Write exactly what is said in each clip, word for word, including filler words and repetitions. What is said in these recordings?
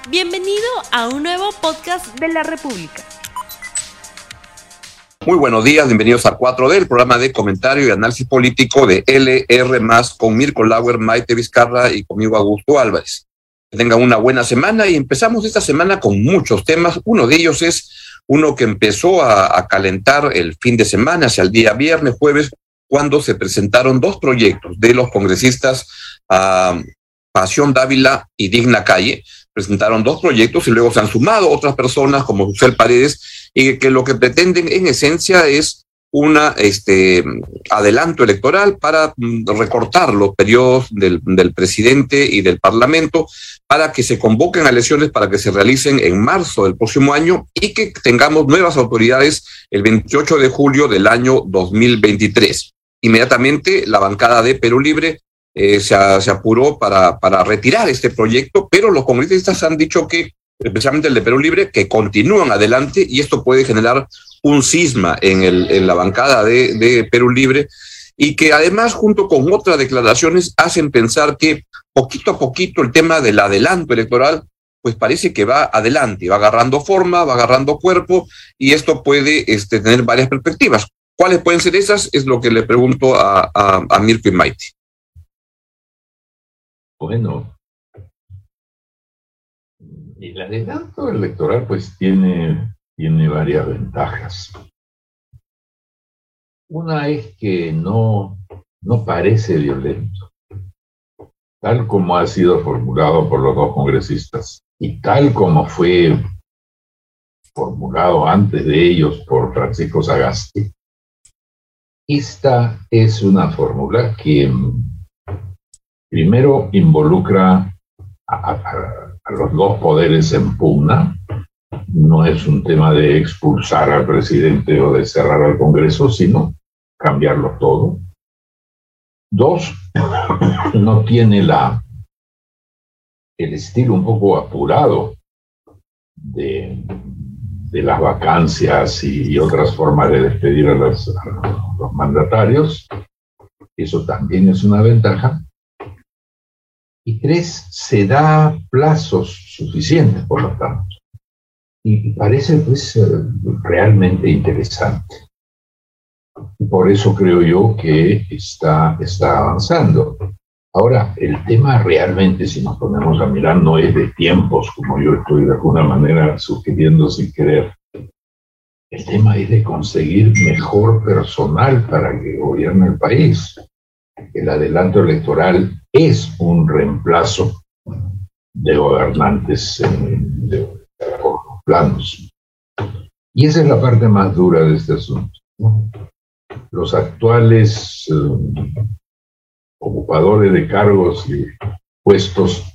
Bienvenido a un nuevo podcast de la República. Muy buenos días, bienvenidos a cuatro D, el programa de comentario y análisis político de L R más, con Mirko Lauer, Maite Vizcarra y conmigo Augusto Álvarez. Que tengan una buena semana y empezamos esta semana con muchos temas. Uno de ellos es uno que empezó a, a calentar el fin de semana, hacia el día viernes, jueves, cuando se presentaron dos proyectos de los congresistas uh, Pasión Dávila y Digna Calle. Presentaron dos proyectos y luego se han sumado otras personas como Susel Paredes, y que lo que pretenden en esencia es una este adelanto electoral para recortar los periodos del, del presidente y del parlamento, para que se convoquen a elecciones para que se realicen en marzo del próximo año y que tengamos nuevas autoridades el veintiocho de julio del año dos mil veintitrés. Inmediatamente la bancada de Perú Libre Eh, se, se apuró para, para retirar este proyecto, pero los congresistas han dicho que, especialmente el de Perú Libre, que continúan adelante, y esto puede generar un cisma en, el, en la bancada de, de Perú Libre, y que además, junto con otras declaraciones, hacen pensar que poquito a poquito el tema del adelanto electoral pues parece que va adelante, va agarrando forma, va agarrando cuerpo, y esto puede este, tener varias perspectivas. ¿Cuáles pueden ser esas? Es lo que le pregunto a, a, a Mirko y Maite. Bueno, el adelanto electoral pues tiene, tiene varias ventajas. Una es que no, no parece violento, tal como ha sido formulado por los dos congresistas y tal como fue formulado antes de ellos por Francisco Sagasti. Esta es una fórmula que primero involucra a, a, a los dos poderes en pugna. No es un tema de expulsar al presidente o de cerrar al Congreso, sino cambiarlo todo. Dos, no tiene la, el estilo un poco apurado de, de las vacancias y, y otras formas de despedir a, las, a los mandatarios. Eso también es una ventaja. Y tres, se da plazos suficientes, por lo tanto. Y parece pues realmente interesante. Por eso creo yo que está, está avanzando. Ahora, el tema realmente, si nos ponemos a mirar, no es de tiempos, como yo estoy de alguna manera sugiriendo sin querer. El tema es de conseguir mejor personal para que gobierne el país. El adelanto electoral es un reemplazo de gobernantes en, de, de los planos. Y esa es la parte más dura de este asunto, ¿no? Los actuales eh, ocupadores de cargos y puestos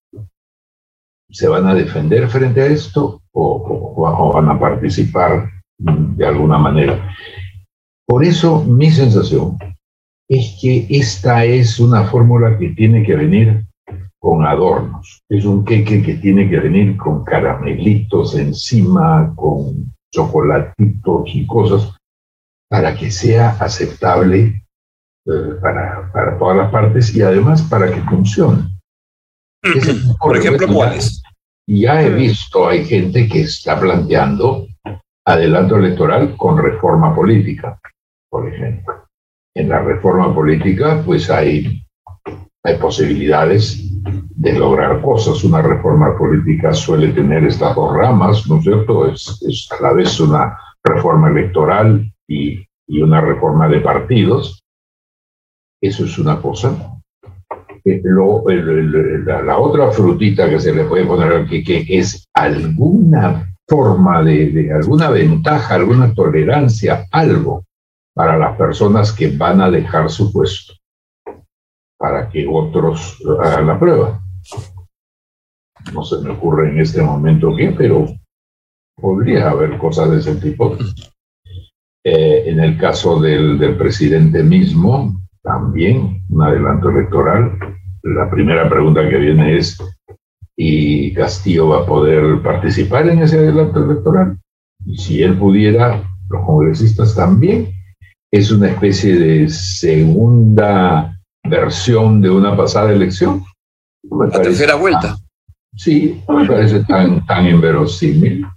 se van a defender frente a esto o, o, o van a participar de alguna manera. Por eso mi sensación es que esta es una fórmula que tiene que venir con adornos. Es un queque que tiene que venir con caramelitos encima, con chocolatitos y cosas, para que sea aceptable eh, para, para todas las partes y además para que funcione. Por ejemplo, ¿cuáles? Ya he visto, hay gente que está planteando adelanto electoral con reforma política, por ejemplo. En la reforma política, pues hay, hay posibilidades de lograr cosas. Una reforma política suele tener estas dos ramas, ¿no es cierto? Es, es a la vez una reforma electoral y, y una reforma de partidos. Eso es una cosa. Eh, lo, el, el, la, la otra frutita que se le puede poner aquí, que es alguna forma de, de alguna ventaja, alguna tolerancia, algo para las personas que van a dejar su puesto, para que otros hagan la prueba. No se me ocurre en este momento qué, pero podría haber cosas de ese tipo. Eh, en el caso del, del presidente mismo, también un adelanto electoral. La primera pregunta que viene es, ¿y Castillo va a poder participar en ese adelanto electoral? Y si él pudiera, los congresistas también. Es una especie de segunda versión de una pasada elección. La tercera vuelta. Sí, no me parece tan, tan inverosímil,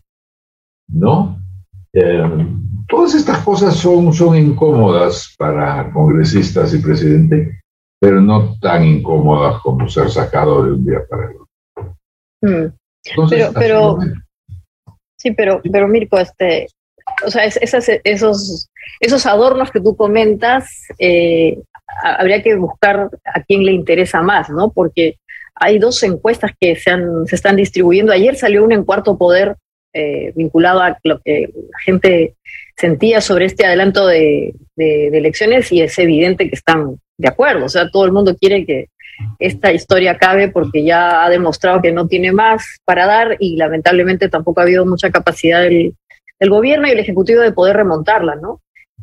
¿no? Eh, todas estas cosas son, son incómodas para congresistas y presidente, pero no tan incómodas como ser sacado de un día para el otro. Mm. Entonces, pero, pero sí, pero, pero Mirko, este, o sea, es, esas, esos, esos adornos que tú comentas, eh, habría que buscar a quién le interesa más, ¿no? Porque hay dos encuestas que se, han, se están distribuyendo. Ayer salió una en Cuarto Poder eh, vinculada a lo que la gente sentía sobre este adelanto de, de, de elecciones, y es evidente que están de acuerdo. O sea, todo el mundo quiere que esta historia acabe porque ya ha demostrado que no tiene más para dar, y lamentablemente tampoco ha habido mucha capacidad del, del gobierno y el Ejecutivo de poder remontarla, ¿no?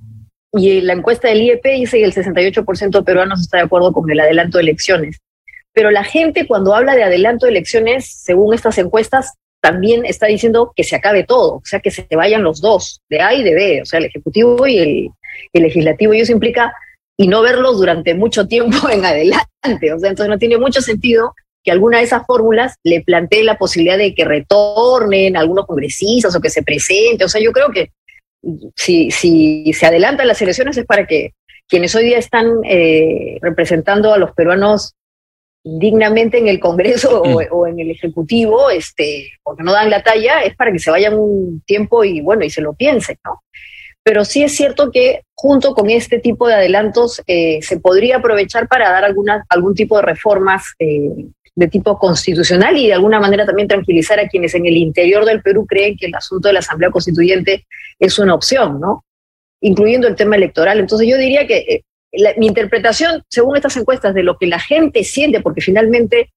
Y la encuesta del I E P dice que el sesenta y ocho por ciento de peruanos está de acuerdo con el adelanto de elecciones. Pero la gente, cuando habla de adelanto de elecciones, según estas encuestas, también está diciendo que se acabe todo, o sea, que se vayan los dos, de A y de B, o sea, el Ejecutivo y el, el Legislativo, y eso implica y no verlos durante mucho tiempo en adelante. O sea, entonces no tiene mucho sentido que alguna de esas fórmulas le plantee la posibilidad de que retornen algunos congresistas o que se presente. O sea, yo creo que si, si se adelantan las elecciones es para que quienes hoy día están eh, representando a los peruanos dignamente en el Congreso o, o en el Ejecutivo, este, porque no dan la talla, es para que se vayan un tiempo y bueno, y se lo piensen, ¿no? Pero sí es cierto que junto con este tipo de adelantos eh, se podría aprovechar para dar alguna, algún tipo de reformas eh, de tipo constitucional, y de alguna manera también tranquilizar a quienes en el interior del Perú creen que el asunto de la Asamblea Constituyente es una opción, ¿no? Incluyendo el tema electoral. Entonces yo diría que eh, la, mi interpretación, según estas encuestas, de lo que la gente siente, porque finalmente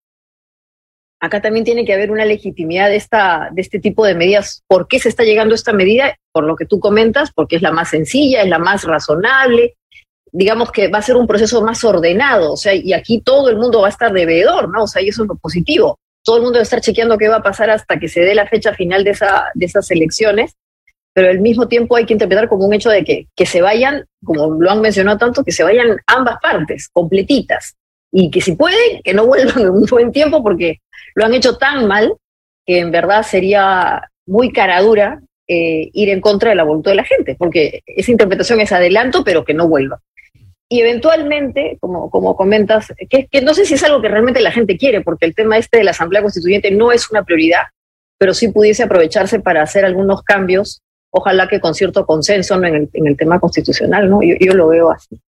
acá también tiene que haber una legitimidad de, esta, de este tipo de medidas. ¿Por qué se está llegando a esta medida? Por lo que tú comentas, porque es la más sencilla, es la más razonable. Digamos que va a ser un proceso más ordenado, o sea, y aquí todo el mundo va a estar de veedor, ¿no? O sea, y eso es lo positivo. Todo el mundo va a estar chequeando qué va a pasar hasta que se dé la fecha final de, esa, de esas elecciones, pero al mismo tiempo hay que interpretar como un hecho de que, que se vayan, como lo han mencionado tanto, que se vayan ambas partes, completitas, y que si pueden, que no vuelvan en un buen tiempo, porque lo han hecho tan mal que en verdad sería muy cara dura eh, ir en contra de la voluntad de la gente, porque esa interpretación es adelanto, pero que no vuelva. Y eventualmente, como, como comentas, que, que no sé si es algo que realmente la gente quiere, porque el tema este de la Asamblea Constituyente no es una prioridad, pero sí pudiese aprovecharse para hacer algunos cambios, ojalá que con cierto consenso, ¿no? en, el, en el tema constitucional, ¿no? Yo, yo lo veo así.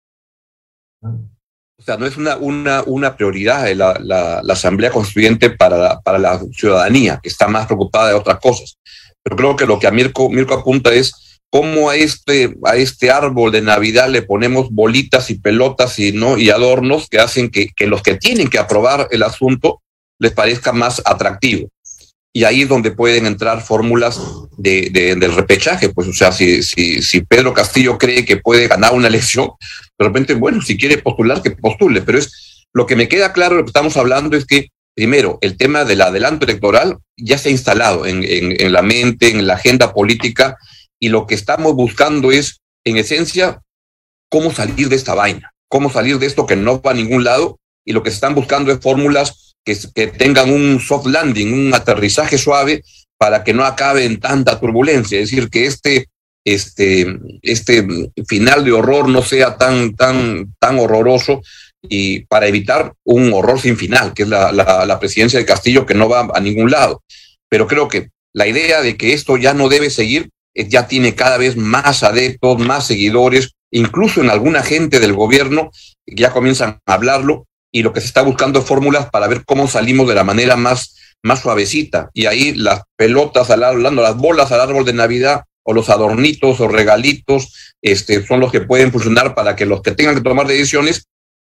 O sea, no es una, una, una prioridad la, la, la Asamblea Constituyente para la, para la ciudadanía, que está más preocupada de otras cosas. Pero creo que lo que a Mirko, Mirko apunta es cómo a este, a este árbol de Navidad le ponemos bolitas y pelotas y, ¿no? y adornos que hacen que, que los que tienen que aprobar el asunto les parezca más atractivo. Y ahí es donde pueden entrar fórmulas de, de, del repechaje. Pues, o sea, si, si, si Pedro Castillo cree que puede ganar una elección, de repente, bueno, si quiere postular, que postule. Pero es lo que me queda claro, lo que estamos hablando es que, primero, el tema del adelanto electoral ya se ha instalado en, en, en la mente, en la agenda política, y lo que estamos buscando es, en esencia, cómo salir de esta vaina, cómo salir de esto que no va a ningún lado, y lo que se están buscando es fórmulas que, que tengan un soft landing, un aterrizaje suave, para que no acabe en tanta turbulencia. Es decir, que este, este, este final de horror no sea tan, tan, tan horroroso, y para evitar un horror sin final, que es la, la, la presidencia de Castillo, que no va a ningún lado. Pero creo que la idea de que esto ya no debe seguir ya tiene cada vez más adeptos, más seguidores, incluso en alguna gente del gobierno ya comienzan a hablarlo, y lo que se está buscando es fórmulas para ver cómo salimos de la manera más, más suavecita. Y ahí las pelotas, al, hablando, las bolas al árbol de Navidad, o los adornitos o regalitos, este, son los que pueden funcionar para que los que tengan que tomar decisiones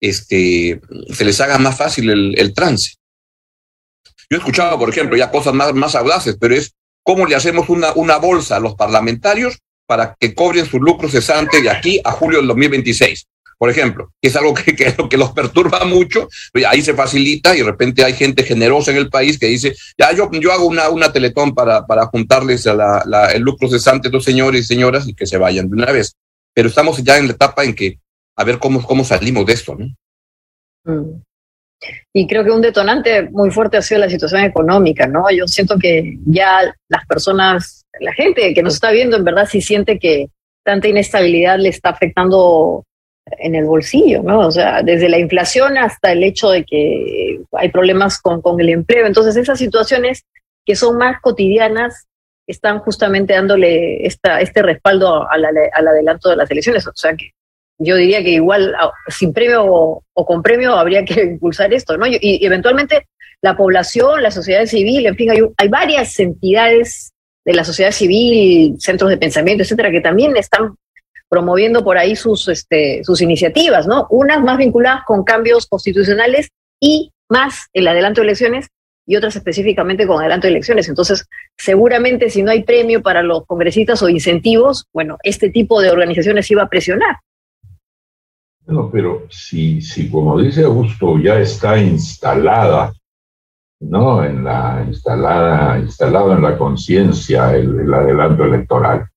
este, se les haga más fácil el, el trance. Yo he escuchado, por ejemplo, ya cosas más, más audaces, pero es cómo le hacemos una, una bolsa a los parlamentarios para que cobren su lucro cesante de aquí a julio del dos mil veintiséis, por ejemplo, que es algo que, que, que los perturba mucho. Ahí se facilita, y de repente hay gente generosa en el país que dice, ya yo, yo hago una, una teletón para, para juntarles a la, la, el lucro cesante a los señores y señoras y que se vayan de una vez. Pero estamos ya en la etapa en que a ver cómo, cómo salimos de esto, ¿no? Mm. Y creo que un detonante muy fuerte ha sido la situación económica, ¿no? Yo siento que ya las personas, la gente que nos está viendo, en verdad sí siente que tanta inestabilidad le está afectando en el bolsillo, ¿no? O sea, desde la inflación hasta el hecho de que hay problemas con, con el empleo. Entonces, esas situaciones que son más cotidianas están justamente dándole esta, este respaldo a la, al adelanto de las elecciones. O sea, que yo diría que igual sin premio o, o con premio habría que impulsar esto, ¿no? Y, y eventualmente la población, la sociedad civil, en fin, hay, hay varias entidades de la sociedad civil, centros de pensamiento, etcétera, que también están promoviendo por ahí sus, este, sus iniciativas, ¿no? Unas más vinculadas con cambios constitucionales y más el adelanto de elecciones y otras específicamente con adelanto de elecciones. Entonces, seguramente si no hay premio para los congresistas o incentivos, bueno, este tipo de organizaciones iba a presionar. Bueno, pero si, si como dice Augusto, ya está instalada, ¿no? En la, instalada, instalado en la conciencia el, el adelanto electoral,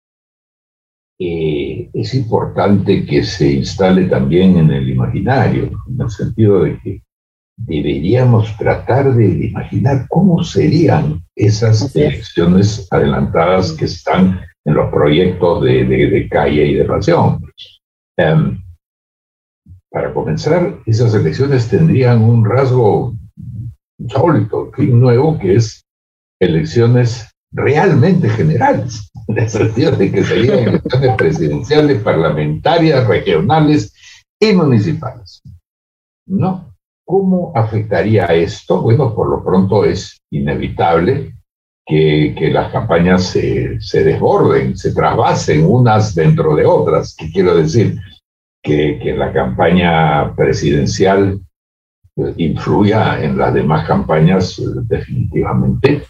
Eh, es importante que se instale también en el imaginario, en el sentido de que deberíamos tratar de imaginar cómo serían esas elecciones adelantadas que están en los proyectos de, de, de Calle y de Nación. Um, para comenzar, esas elecciones tendrían un rasgo insólito, nuevo, que es elecciones realmente generales, en el sentido de que serían elecciones presidenciales, parlamentarias, regionales y municipales. ¿No? ¿Cómo afectaría esto? Bueno, por lo pronto es inevitable que, que las campañas se, se desborden, se trasvasen unas dentro de otras. ¿Qué quiero decir? Que, que la campaña presidencial influya en las demás campañas definitivamente.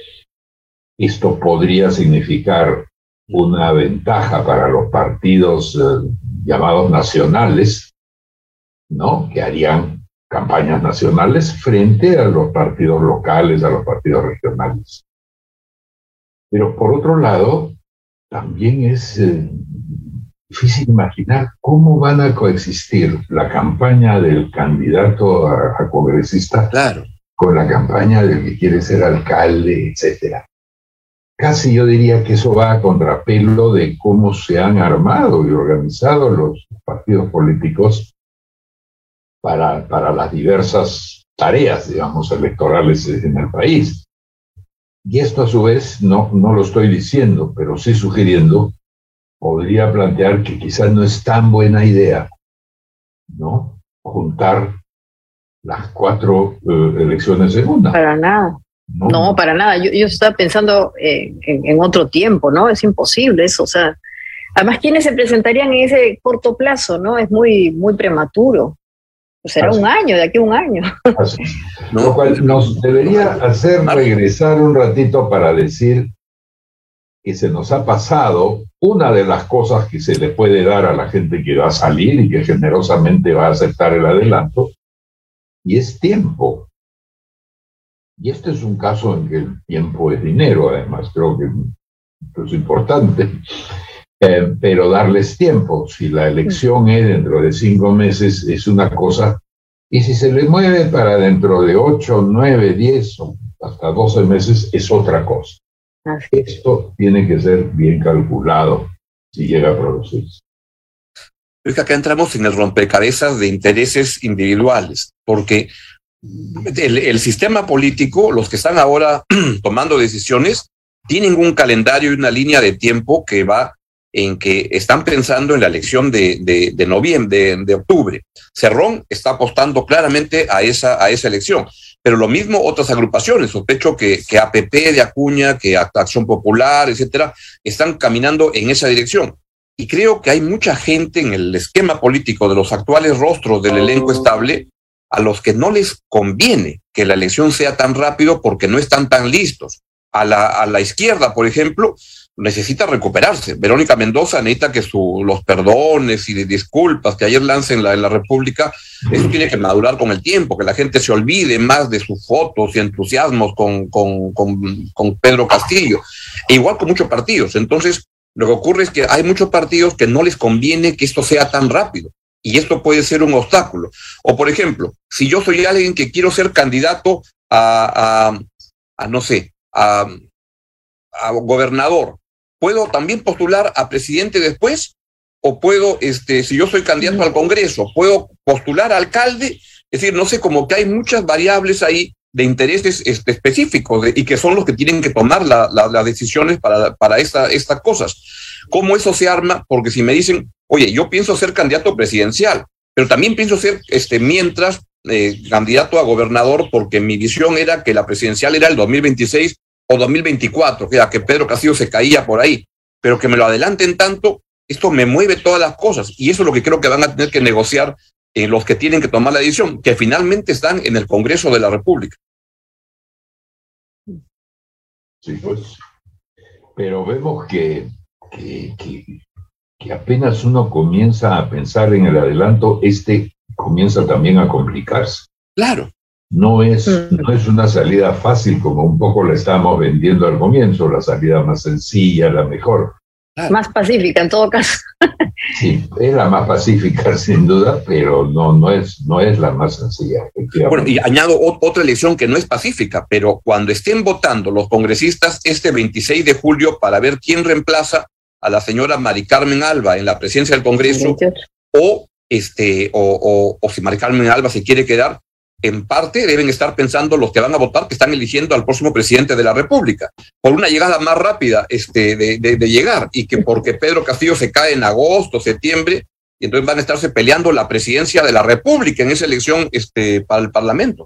Esto podría significar una ventaja para los partidos eh, llamados nacionales, ¿no? Que harían campañas nacionales frente a los partidos locales, a los partidos regionales. Pero por otro lado, también es eh, difícil imaginar cómo van a coexistir la campaña del candidato a, a congresista, claro, con la campaña del que quiere ser alcalde, etcétera. Casi yo diría que eso va a contrapelo de cómo se han armado y organizado los partidos políticos para, para las diversas tareas, digamos, electorales en el país. Y esto a su vez, no, no lo estoy diciendo, pero sí sugiriendo, podría plantear que quizás no es tan buena idea, ¿no?, juntar las cuatro eh, elecciones en una. Para nada. No, no, para nada. Yo, yo estaba pensando eh, en, en otro tiempo, ¿no? Es imposible eso. O sea, además, ¿quiénes se presentarían en ese corto plazo, no? Es muy, muy prematuro. Pues será Así. un año, de aquí a un año. Así. Lo cual nos debería hacer regresar un ratito para decir que se nos ha pasado una de las cosas que se le puede dar a la gente que va a salir y que generosamente va a aceptar el adelanto, y es tiempo. Y este es un caso en que el tiempo es dinero, además, creo que esto es importante, eh, pero darles tiempo. Si la elección es dentro de cinco meses, es una cosa, y si se le mueve para dentro de ocho, nueve, diez o hasta doce meses, es otra cosa. Esto tiene que ser bien calculado si llega a producirse. Es que acá entramos en el rompecabezas de intereses individuales, porque El, el sistema político, los que están ahora tomando decisiones, tienen un calendario y una línea de tiempo que va en que están pensando en la elección de, de, de noviembre, de, de octubre. Cerrón está apostando claramente a esa, a esa elección, pero lo mismo otras agrupaciones. Sospecho que, que A P P de Acuña, que Acción Popular, etcétera, están caminando en esa dirección. Y creo que hay mucha gente en el esquema político de los actuales rostros del elenco estable a los que no les conviene que la elección sea tan rápido porque no están tan listos. A la, a la izquierda, por ejemplo, necesita recuperarse. Verónica Mendoza necesita que su, los perdones y disculpas que ayer lancen en la, en la República, eso tiene que madurar con el tiempo, que la gente se olvide más de sus fotos y entusiasmos con, con, con, con Pedro Castillo. E igual con muchos partidos. Entonces, lo que ocurre es que hay muchos partidos que no les conviene que esto sea tan rápido. y esto puede ser un obstáculo. O, por ejemplo, si yo soy alguien que quiero ser candidato a, a, a no sé, a, a gobernador, ¿puedo también postular a presidente después? ¿O puedo, este, si yo soy candidato al Congreso, puedo postular a alcalde? Es decir, no sé, como que hay muchas variables ahí de intereses este, específicos de, y que son los que tienen que tomar las la, la decisiones para, para esta, estas cosas. ¿Cómo eso se arma? Porque si me dicen, oye, yo pienso ser candidato presidencial, pero también pienso ser, este, mientras, eh, candidato a gobernador, porque mi visión era que la presidencial era el dos mil veintiséis o dos mil veinticuatro, que era que Pedro Castillo se caía por ahí, pero que me lo adelanten tanto, esto me mueve todas las cosas, y eso es lo que creo que van a tener que negociar eh, los que tienen que tomar la decisión, que finalmente están en el Congreso de la República. Sí, pues, pero vemos que, que, que, que apenas uno comienza a pensar en el adelanto, este comienza también a complicarse. Claro. No es, no es una salida fácil, como un poco la estábamos vendiendo al comienzo, la salida más sencilla, la mejor. Claro. Más pacífica, en todo caso. Sí, es la más pacífica, sin duda, pero no, no, es, no es la más sencilla. Bueno, y añado otra elección que no es pacífica, pero cuando estén votando los congresistas este veintiséis de julio para ver quién reemplaza a la señora Mari Carmen Alba en la presidencia del Congreso, o, este, o, o, o si Mari Carmen Alba se quiere quedar, en parte deben estar pensando los que van a votar que están eligiendo al próximo presidente de la República, por una llegada más rápida este, de, de, de llegar, y que porque Pedro Castillo se cae en agosto, septiembre, y entonces van a estarse peleando la presidencia de la República en esa elección este, para el Parlamento.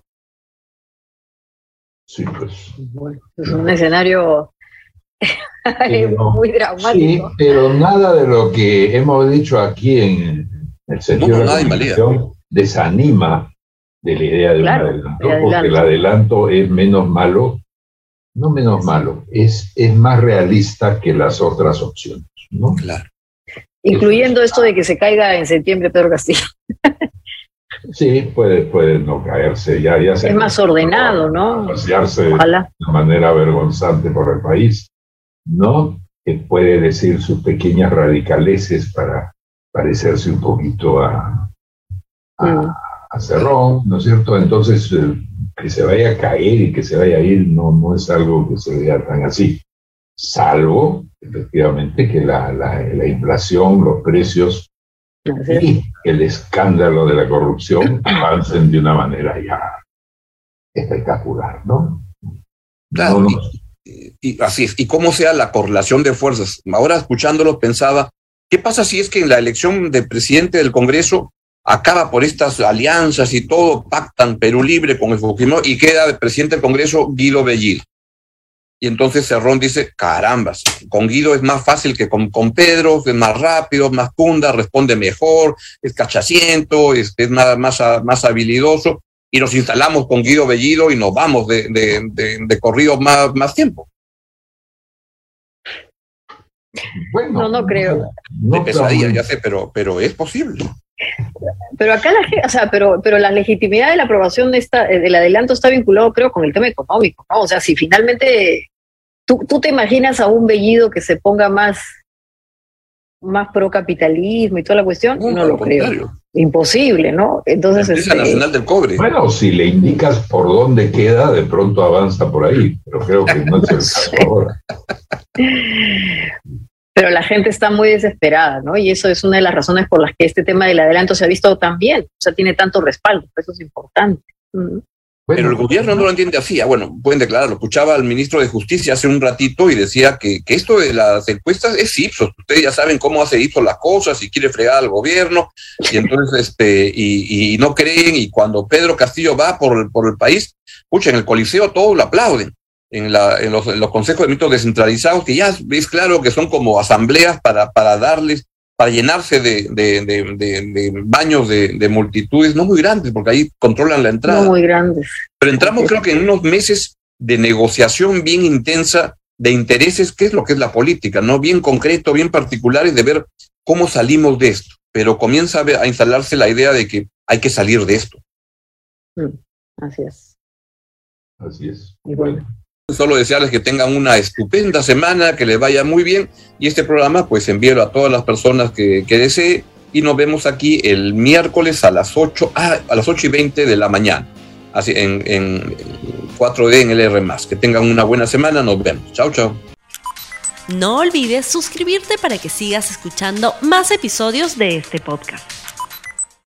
Sí, pues. Bueno, es un escenario pero, muy dramático. Sí, pero nada de lo que hemos dicho aquí en el sentido no, no, de la comunicación desanima de la idea de claro, un adelanto, adelanto, porque el adelanto es menos malo, no menos malo, es, es más realista que las otras opciones, ¿no? Claro. Incluyendo esto de que se caiga en septiembre Pedro Castillo. Sí, puede, puede no caerse, ya, ya se es más ordenado, ¿no? Pasearse Ojalá. de manera vergonzante por el país, ¿no? Que puede decir sus pequeñas radicaleces para parecerse un poquito a... a mm. a Cerrón, ¿no es cierto? Entonces, eh, que se vaya a caer y que se vaya a ir no, no es algo que se vea tan así, salvo, efectivamente, que la, la, la inflación, los precios y el escándalo de la corrupción avancen de una manera ya espectacular, ¿no? Claro, no, no. Y, y así es. ¿Y cómo sea la correlación de fuerzas? Ahora, escuchándolo, pensaba, ¿qué pasa si es que en la elección de presidente del Congreso acaba por estas alianzas y todo, pactan Perú Libre con el Fujimori y queda de presidente del Congreso Guido Bellido? Y entonces Cerrón dice, carambas, con Guido es más fácil que con, con Pedro, es más rápido, más cunda, responde mejor, es cachaciento, es, es más, más, más habilidoso, y nos instalamos con Guido Bellido y nos vamos de, de, de, de corrido más, más tiempo. Bueno, no, no creo. De pesadilla, ya sé, pero, pero es posible. Pero acá la gente, o sea, pero, pero la legitimidad de la aprobación de esta, del adelanto está vinculado, creo, con el tema económico, ¿no? O sea, si finalmente tú, tú te imaginas a un Bellido que se ponga más, más pro capitalismo y toda la cuestión, no, no lo creo. Imposible, ¿no? Entonces, la empresa este... nacional del cobre. Bueno, si le indicas por dónde queda, de pronto avanza por ahí, pero creo que no es el caso ahora. Pero la gente está muy desesperada, ¿no? Y eso es una de las razones por las que este tema del adelanto se ha visto tan bien, o sea, tiene tanto respaldo, eso es importante. Mm. Bueno, pero el gobierno no lo entiende así. Ah, bueno, pueden declararlo. Escuchaba al ministro de Justicia hace un ratito y decía que, que esto de las encuestas es Ipsos. Ustedes ya saben cómo hace Ipsos las cosas y quiere fregar al gobierno. Y entonces, este, y, y no creen. Y cuando Pedro Castillo va por, por el país, escucha, en el Coliseo todos lo aplauden. En, la, en, los, en los consejos de ministros descentralizados, que ya es claro que son como asambleas para, para darles, para llenarse de, de, de, de, de baños de, de multitudes, no muy grandes, porque ahí controlan la entrada. No muy grandes. Pero entramos, creo que en unos meses de negociación bien intensa de intereses, que es lo que es la política, ¿no? Bien concreto, bien particulares, de ver cómo salimos de esto. Pero comienza a, a instalarse la idea de que hay que salir de esto. Así es. Así es. Y bueno. Solo desearles que tengan una estupenda semana, que les vaya muy bien, y este programa pues envíelo a todas las personas que, que desee, y nos vemos aquí el miércoles a las ocho, ah, a las ocho y veinte de la mañana, así en, en cuatro D en L R más. Que tengan una buena semana, nos vemos. Chao, chao. No olvides suscribirte para que sigas escuchando más episodios de este podcast.